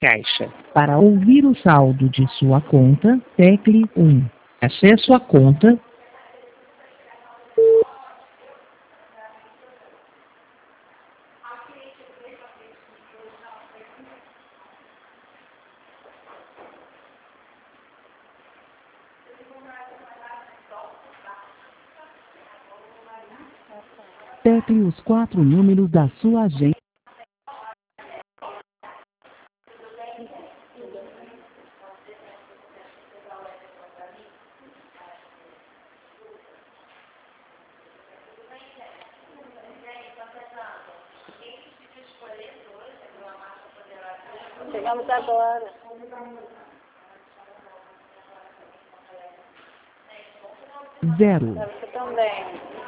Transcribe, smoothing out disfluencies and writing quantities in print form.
caixa. Para ouvir o saldo de sua conta, tecle 1. Acesso à conta. Tecle os 4 números da sua agência. Chegamos agora. 0. Você também.